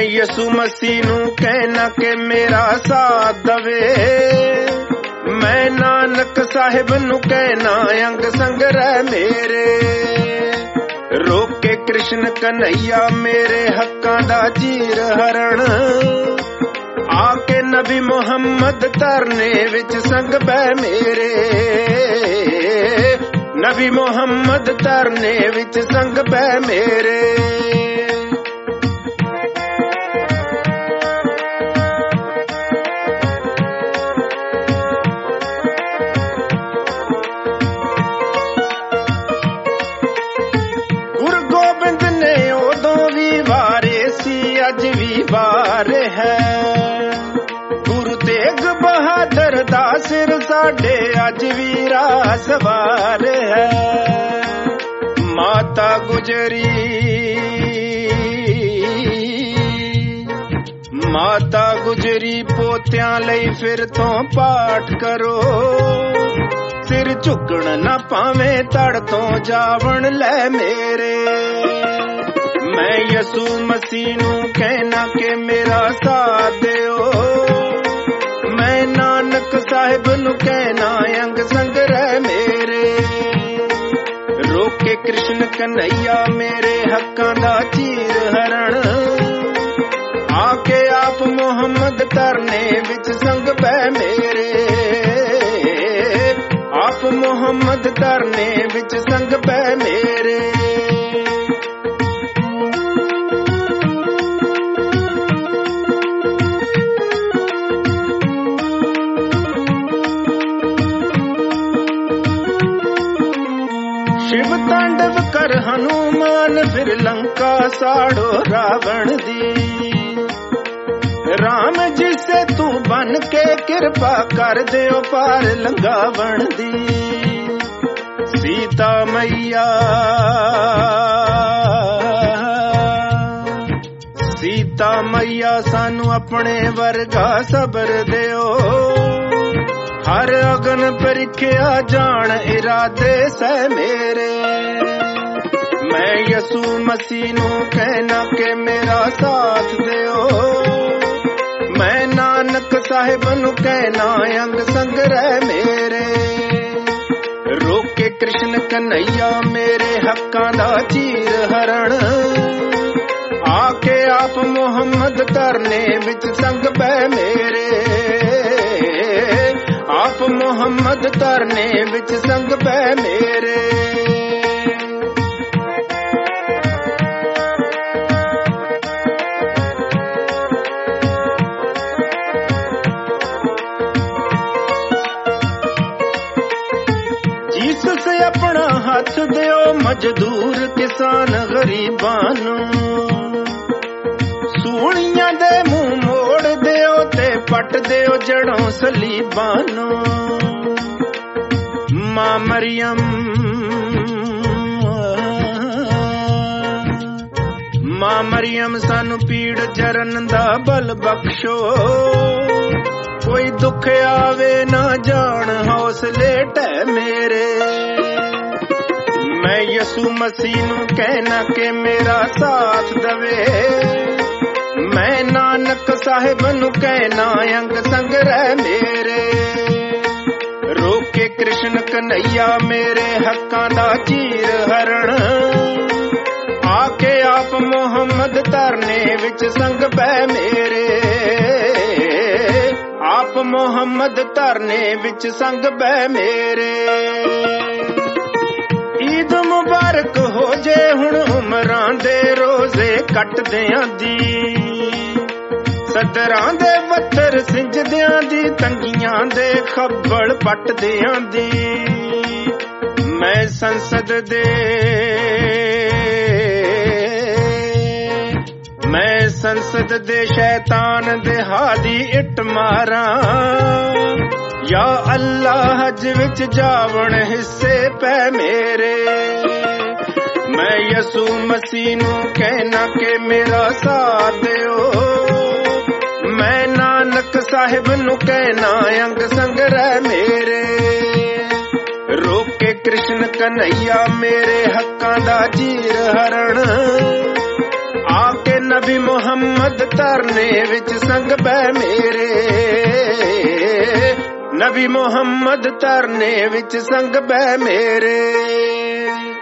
मैं यसु मसीह नू कहना के मेरा साथ दवे, मैं नानक साहिब नू कहना अंग संग रह मेरे। रोक के कृष्ण कन्हैया मेरे हक्कां दा चीर हरण, आके नबी मुहम्मद तरने विच संग बह मेरे। नबी मुहम्मद तरने विच संग बह मेरे। गुरु गोबिंद ने उदों भी वारे सी, अज भी वार है। गुरु तेग बहादुर दा सिर साडे अज भी राह सवार है। माता गुजरी, माता गुजरी पोत्यां लई फिर तो पाठ करो, सिर झुकण ना पावे तड़ तो जावण ले मेरे। मैं यसु मसीह नू कहना के मेरा साथ दिओ, मैं नानक साहिब नू कहना अंग संग रह मेरे। रोक के कृष्ण कन्हैया मेरे हक्कां दा चीर हरण, आके आप मुहम्मद तरने विच संग बह मेरे। आप मुहम्मद तरने विच संग बह मेरे। शिव तांडव कर हनुमान फिर लंका साड़ो रावण दी। राम जी से तू बन के कृपा कर दियो पार लंघावण दी। सीता मैया, सीता मैया सानू अपने वर्गा सबर दियो, हर अगन परिख्या जान इरादे सह मेरे। मैं यसु मसीह नू कहना के मेरा साथ दियो, मैं नानक साहिब नू कहना अंग संग रह मेरे। रोक के कृष्ण कन्हैया मेरे हक्कां दा चीर हरण, आके आप मुहम्मद तरने विच संग बह मेरे। आप मुहम्मद तरने विच संग बह मेरे। जीसस अपना हाथ दियो मजदूर किसान गरीबां नू, सूलियां दे मुंह मोड़ दियो ते पट दियो जड़ों सलीबां नू। मां मरियम, मां मरियम सानू पीड़ जरन दा बल बख्शो, कोई दुख आवे ना जान हौसले टह मेरे। मैं यसु मसीह नू कहना के मेरा साथ दवे, मैं नानक साहिब नू कहना अंग संग रह मेरे। रोक के कृष्ण कन्हैया मेरे हक्कां दा चीर हरण, आके आप मुहम्मद तरने विच संग बह मेरे। आप मुहम्मद तरने विच संग बह मेरे। ईद मुबारक हो जे हुण उमरां दे रोजे कटदियां दी, सदरां दे वत्तर सिंजदियां दी, तंगियां दे खब्बल पटदियां दी। मैं संसद दे, मैं संसद दे शैतान दे हादी इट मारा, या अल्लाह हज विच जावण हिस्से पै मेरे। मैं यसु मसीह नू कहना के मेरा साथ दियो, मैं नानक साहिब नू कहना अंग संग रह मेरे। रोक के कृष्ण कन्हैया मेरे हक्कां दा चीर हरण, आके ਨਬੀ ਮੁਹੰਮਦ ਧਰਨੇ ਵਿੱਚ ਸੰਗ ਬੈ ਮੇਰੇ, ਨਬੀ ਮੁਹੰਮਦ ਧਰਨੇ ਵਿੱਚ ਸੰਗ ਬੈ ਮੇਰੇ।